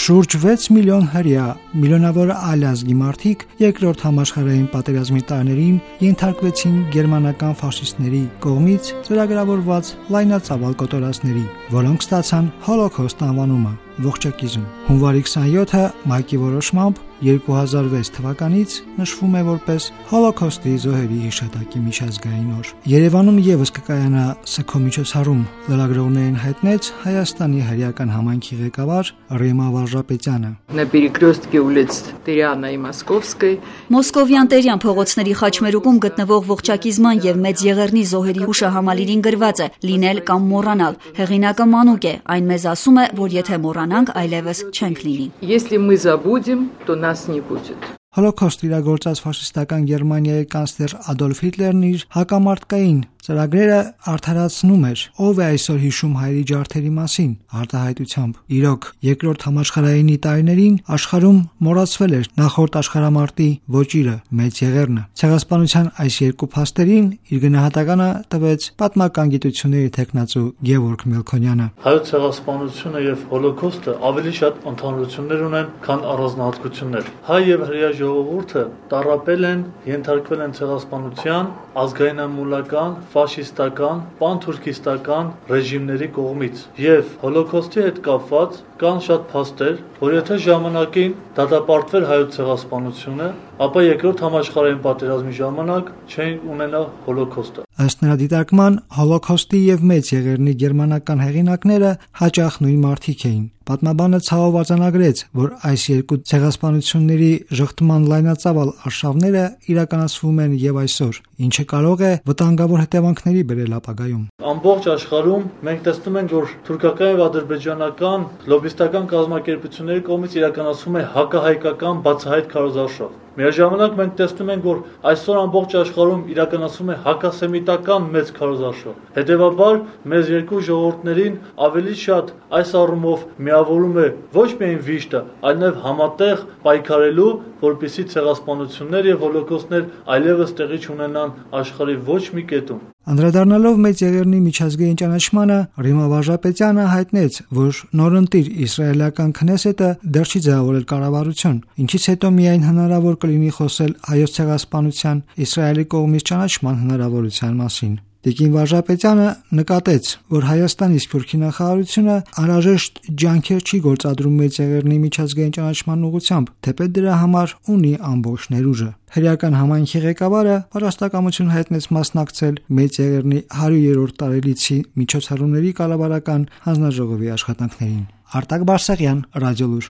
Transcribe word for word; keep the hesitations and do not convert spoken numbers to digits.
Շուրջ վեց միլիոն հրեա, միլիոնավոր այլ ազգի մարդիկ երկրորդ համաշխարհային պատերազմի տարիներին ենթարկվեցին գերմանական ֆաշիստների կողմից ծրագրավորված լայնածավալ կոտորածների, որոնք ստացան Հոլոքոստ անվանումը։ Ողջակիզում։ Հունվարի քսաներկուը Մայկի որոշմամբ երկու հազար վեց թվականից նշվում է որպես Հոլոքոստի զոհերի հիշատակի միջազգային օր։ Երևանում եւս կկայանա սգո միջոցառում, լրագրողներին հայտնեց Հայաստանի հրեական համայնքի ղեկավար Ռիմա Վարժապետյանը։ На перекрестке улиц Тыряна и Московской Մոսկովյան Տերյան փողոցների խաչմերուկում գտնվող ողջակիզման եւ Մեծ Եղեռնի զոհերի հուշահամալիրին գրված է՝ լինել կամ մոռանալ։ Հեղինակը մանուկ է, այն մեզ ասում է, որ եթե մոռանանք, այլևս չենք լինի։ Если мы забудем, то нас не будет. Հոլոքոստ իրագործած ֆաշիստական Գերմանիայի կանցլեր Ադոլֆ Հիտլերն իր հակամարտկային ծրագրերը արդարացնում էր, ով է այսօր հիշում հայերի ջարդերի մասին, արտահայտությամբ։ Իրոք, երկրորդ համաշխարհայինի տարիներին աշխարհում մոռացվել էր նախորդ աշխարհամարտի ոճիրը, Մեծ Եղեռնը։ Ցեղասպանության այս երկու փաստերին իր գնահատականը տվեց պատմական գիտությունների թեկնածու Գևորգ Մելքոնյանը։ Հայոց ցեղասպանությունը եւ Հոլոքոստը ավելի շատ ընդհանրություններ ունեն, քան առանձնահատկություններ։ Հայ եւ հրեա ժողովուրդը տառապել են, ենթարկվել են ցեղասպանության, ազգայնամոլական, ֆաշիստական, պանթուրքիստական ռեժիմների կողմից եւ Հոլոքոստի հետ կապված կան շատ փաստեր, որ եթե ժամանակին դատապարտվեր հայոց ցեղասպանությունը, ապա երկրորդ համաշխարհային պատերազմի ժամանակ չէին ունենա Հոլոքոստը։ Ըստ նրա դիտարկման, Հոլոքոստի եւ Մեծ Եղեռնի գերմանական հեղինակները հաճախ նույն մարդիկ էին։ Պատմաբանը ցավով արձանագրեց, որ այս երկու ցեղասպանությունների ժխտման լայնածավալ արշավները իրականացվում են եւ այսօր, ինչը կարող է վտանգավոր հետևանքների բերել ապագայում։ Ամբողջ աշխարհում մենք տեսնում ենք, որ թուրքական եւ ադրբեջանական լոբիստական կազմակերպությունների կողմից իրականացվում է հակահայկական բացահայտ քարոզարշավ։ Միաժամանակ մենք տեսնում ենք, որ այսօր ամբողջ աշխարհում իրականացվում է հակասեմիտական մեծ քարոզարշավ։ Հետևաբար, մեզ երկու ժողովուրդներին ավելի շատ այս առումով միավորում է ոչ միայն վիշտը, այլև համատեղ պայքարելու, որպեսզի ցեղասպանություններ եւ հոլոկոստներ այլևս տեղի չունենան աշխարհի ոչ մի կետում։ Անդրադառնալով Մեծ Եղեռնի միջազգային ճանաչմանը, Ռիմա Վարժապետյանը հայտնեց, որ նորընտիր իսրայելական քնեսետը դեռ չի ձևավորել կառավարություն, ինչից հետո միայն հնարավոր կլինի խոսել հայոց ցեղասպանության Իսրայելի կողմից ճանաչման հնարավորության մասին։ Տիկին Վարժապետյանը նկատեց, որ Հայաստանի Սփյուռքի նախարարությունը անհրաժեշտ ջանքեր չի գործադրում Մեծ Եղեռնի միջազգային ճանաչման ուղղությամբ, թեպետ դրա համար ունի ամբողջ ներուժը։ Հրեական համայնքի ղեկավարը պատրաստակամություն հայտնեց մասնակցել Մեծ Եղեռնի հարյուրերորդ տարելիցի միջոցառումների կառավարական հանձնաժողովի աշխատանքներին։ Արտակ Բարսեղյան, Ռադիոլուր։